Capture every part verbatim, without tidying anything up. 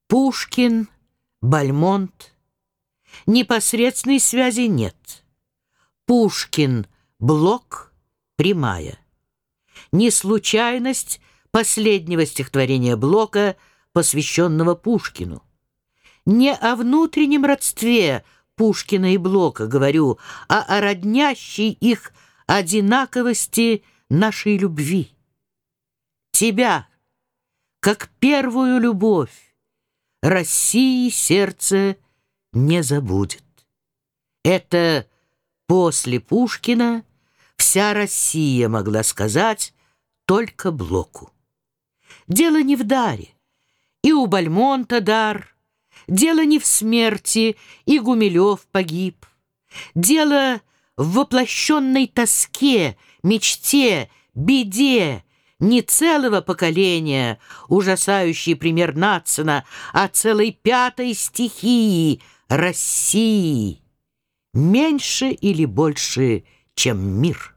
Пушкин, Бальмонт. Непосредственной связи нет. Пушкин, Блок, прямая. Не случайность последнего стихотворения Блока, посвященного Пушкину. Не о внутреннем родстве Пушкина и Блока говорю, а о роднящей их одинаковости нашей любви. Тебя, как первую любовь, России сердце не забудет. Это после Пушкина вся Россия могла сказать только Блоку. Дело не в даре, и у Бальмонта дар. Дело не в смерти, и Гумилев погиб. Дело в воплощенной тоске, мечте, беде не целого поколения, ужасающий пример Надсона, а целой пятой стихии России, меньше или больше, чем мир.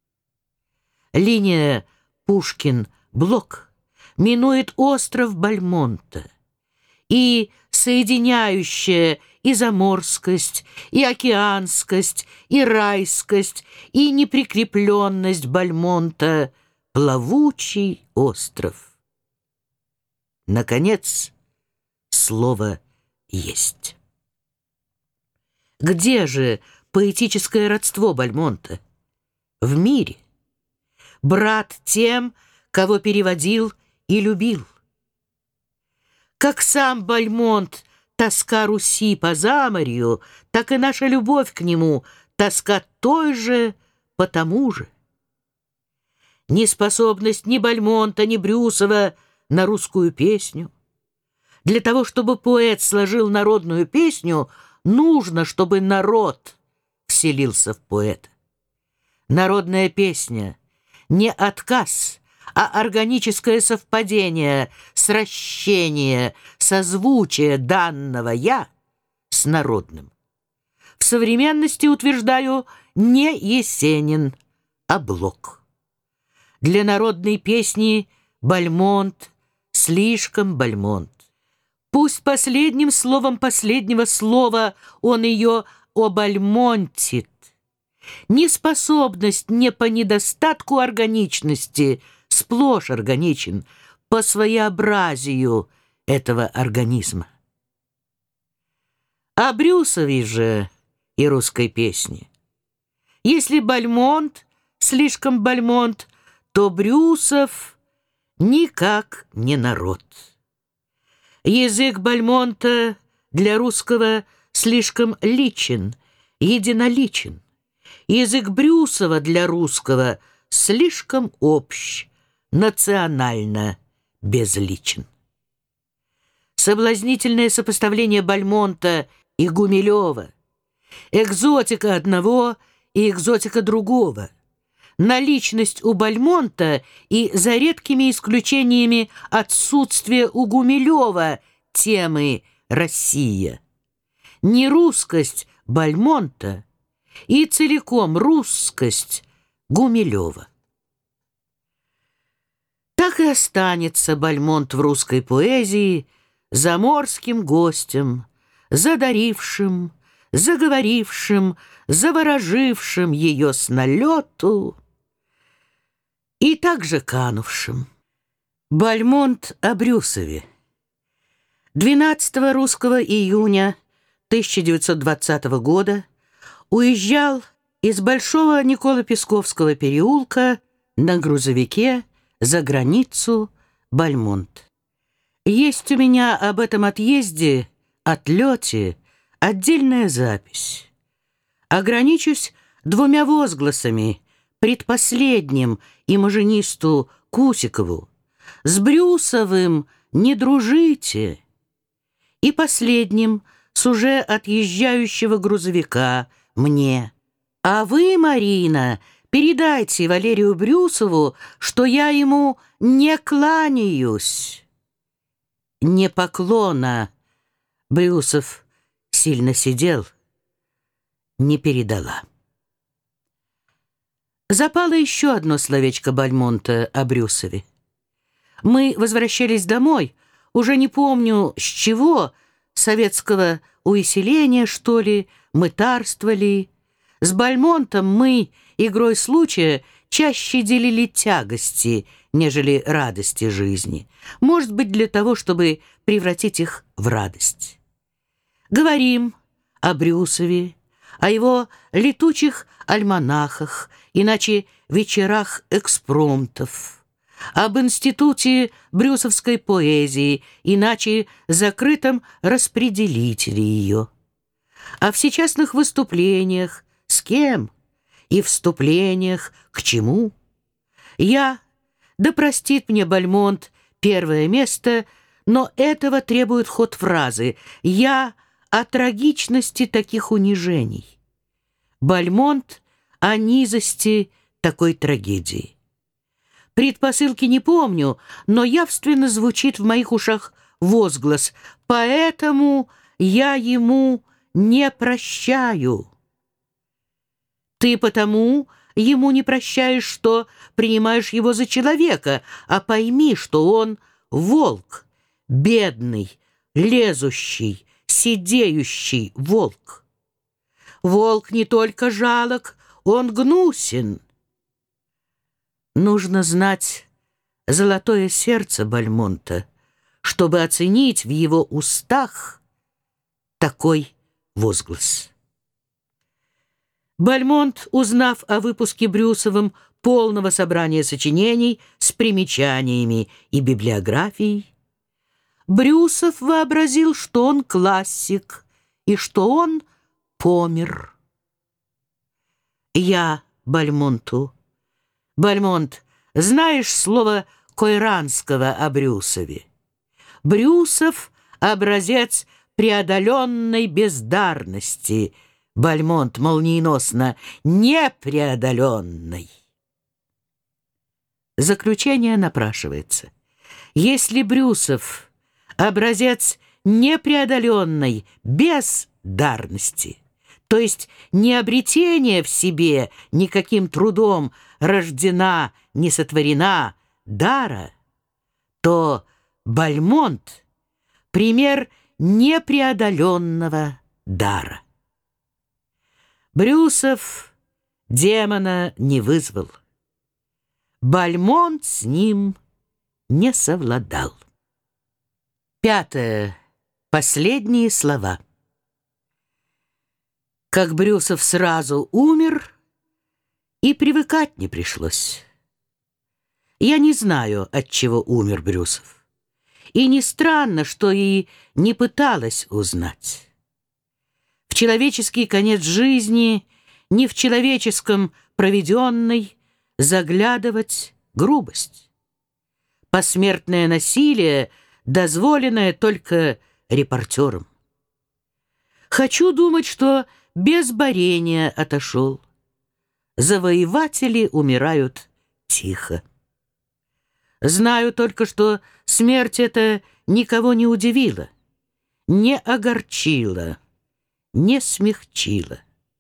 Линия Пушкин-Блок минует остров Бальмонта, и соединяющая и заморскость, и океанскость, и райскость, и неприкрепленность Бальмонта — плавучий остров. Наконец, слово есть. Где же поэтическое родство Бальмонта? В мире. Брат тем, кого переводил и любил. Как сам Бальмонт тоска Руси по заморью, так и наша любовь к нему тоска той же по тому же. Неспособность ни Бальмонта, ни Брюсова на русскую песню. Для того, чтобы поэт сложил народную песню, нужно, чтобы народ вселился в поэта. Народная песня — не отказ, а органическое совпадение, сращение, созвучие данного «я» с народным. В современности, утверждаю, не Есенин, а Блок. Для народной песни Бальмонт слишком Бальмонт. Пусть последним словом последнего слова он ее обальмонтит. Неспособность не по недостатку органичности, сплошь органичен, по своеобразию этого организма. О Брюсове же и русской песне. Если Бальмонт слишком Бальмонт, то Брюсов никак не народ. Язык Бальмонта для русского слишком личен, единоличен. Язык Брюсова для русского слишком общ, национально безличен. Соблазнительное сопоставление Бальмонта и Гумилева, экзотика одного и экзотика другого, наличность у Бальмонта и, за редкими исключениями, отсутствие у Гумилева темы «Россия», нерусскость Бальмонта и целиком русскость Гумилева. Так и останется Бальмонт в русской поэзии заморским гостем, задарившим, заговорившим, заворожившим ее с налету и также канувшим. Бальмонт о Брюсове. двенадцатого русского июня тысяча девятьсот двадцатого года уезжал из Большого Николо-Песковского переулка на грузовике за границу Бальмонт. Есть у меня об этом отъезде, отлете, отдельная запись. Ограничусь двумя возгласами, предпоследним имажинисту Кусикову: «С Брюсовым не дружите», и последним с уже отъезжающего грузовика мне: «А вы, Марина, передайте Валерию Брюсову, что я ему не кланяюсь». Не поклона Брюсов сильно сидел, не передала. Запало еще одно словечко Бальмонта о Брюсове. Мы возвращались домой, Уже не помню, с чего, советского увеселения, что ли, мытарствовали. С Бальмонтом мы, игрой случая, чаще делили тягости, нежели радости жизни. Может быть, для того, чтобы превратить их в радость. Говорим о Брюсове, о его летучих альманахах, иначе вечерах экспромтов, об институте брюсовской поэзии, иначе закрытом распределителе ее, о всечастных выступлениях, с кем и вступлениях к чему. Я, да простит мне Бальмонт первое место, но этого требует ход фразы. Я о трагичности таких унижений. Бальмонт о низости такой трагедии. Предпосылки не помню, но явственно звучит в моих ушах возглас: «Поэтому я ему не прощаю». Ты потому ему не прощаешь, что принимаешь его за человека, а пойми, что он волк, бедный, лезущий, сидеющий волк. Волк не только жалок, он гнусен. Нужно знать золотое сердце Бальмонта, чтобы оценить в его устах такой возглас. Бальмонт, узнав о выпуске Брюсовым полного собрания сочинений с примечаниями и библиографией, Брюсов вообразил, что он классик и что он помер. Я Бальмонту: Бальмонт, знаешь слово Койранского о Брюсове? Брюсов — образец преодоленной бездарности. Бальмонт молниеносно: непреодоленной. Заключение напрашивается. Если Брюсов — образец непреодоленной бездарности, то есть не обретение в себе никаким трудом рождена, не сотворена дара, то Бальмонт — пример непреодоленного дара. Брюсов демона не вызвал. Бальмонт с ним не совладал. Пятое. Последние слова. Как Брюсов сразу умер, и привыкать не пришлось. Я не знаю, от чего умер Брюсов. И не странно, что и не пыталась узнать. В человеческий конец жизни, не в человеческом проведенной, заглядывать грубость. Посмертное насилие, дозволенное только репортерам. Хочу думать, что без борения отошел. Завоеватели умирают тихо. Знаю только, что смерть эта никого не удивила, не огорчила, не смягчила.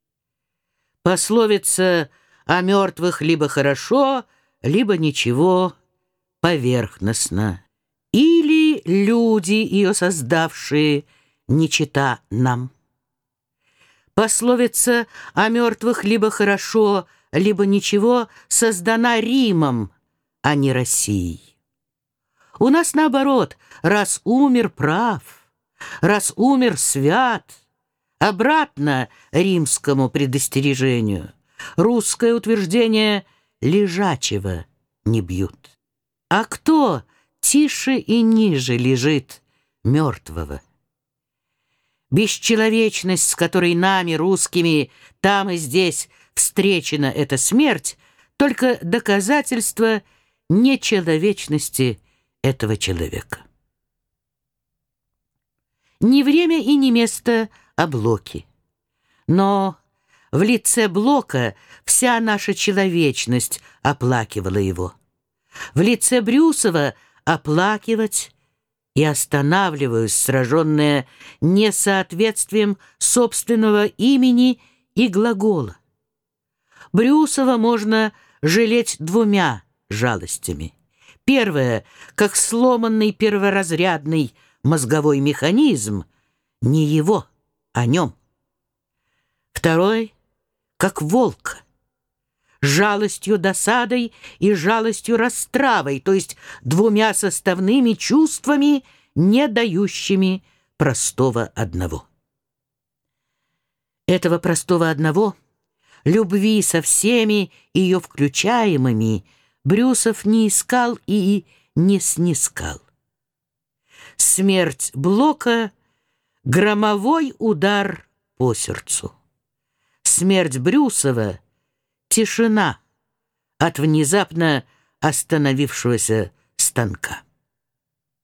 Пословица о мертвых либо хорошо, либо ничего, поверхностно. Или люди, ее создавшие, не чета нам. Пословица о мертвых либо хорошо, либо ничего создана Римом, а не Россией. У нас наоборот: раз умер, прав, раз умер, свят. Обратно римскому предостережению. Русское утверждение лежачего не бьют. А кто тише и ниже лежит мертвого? Бесчеловечность, с которой нами, русскими, там и здесь встречена эта смерть, только доказательство нечеловечности этого человека. Не время и не место, а Блоки. Но в лице Блока вся наша человечность оплакивала его. В лице Брюсова оплакивать и останавливаюсь, сраженная несоответствием собственного имени и глагола. Брюсова можно жалеть двумя жалостями. Первое, как сломанный перворазрядный мозговой механизм, не его, о нем. Второй, как волк, жалостью досадой и жалостью растравой, то есть двумя составными чувствами, не дающими простого одного. Этого простого одного, любви со всеми ее включаемыми, Брюсов не искал и не снискал. Смерть Блока — громовой удар по сердцу. Смерть Брюсова — тишина от внезапно остановившегося станка.